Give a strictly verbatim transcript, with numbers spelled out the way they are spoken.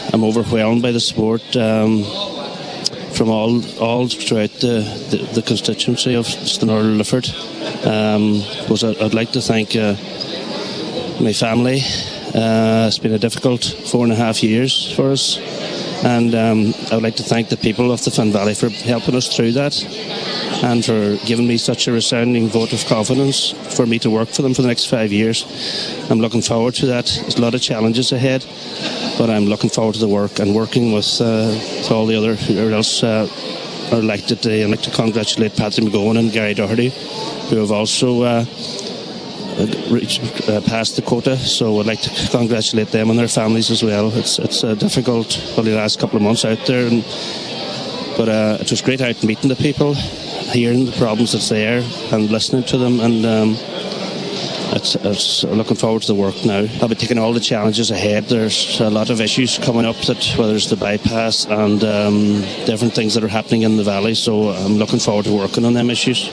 I'm overwhelmed by the support um, from all all throughout the, the, the constituency of Stenora Lifford. Um, was I, I'd like to thank uh, my family. Uh, it's been a difficult four and a half years for us, and um, I would like to thank the people of the Finn Valley for helping us through that, and for giving me such a resounding vote of confidence for me to work for them for the next five years. I'm looking forward to that. There's a lot of challenges ahead, but I'm looking forward to the work and working with, uh, with all the other who else uh, are elected today. I'd like to congratulate Patrick McGowan and Gary Doherty, who have also uh, reached, uh, passed the quota. So I'd like to congratulate them and their families as well. It's it's a difficult, probably the last couple of months out there, and, but uh, it was great out meeting the people, hearing the problems that's there and listening to them, and um, it's, it's looking forward to the work now. I'll be taking all the challenges ahead. There's a lot of issues coming up, that whether it's the bypass and um, different things that are happening in the valley, so I'm looking forward to working on them issues.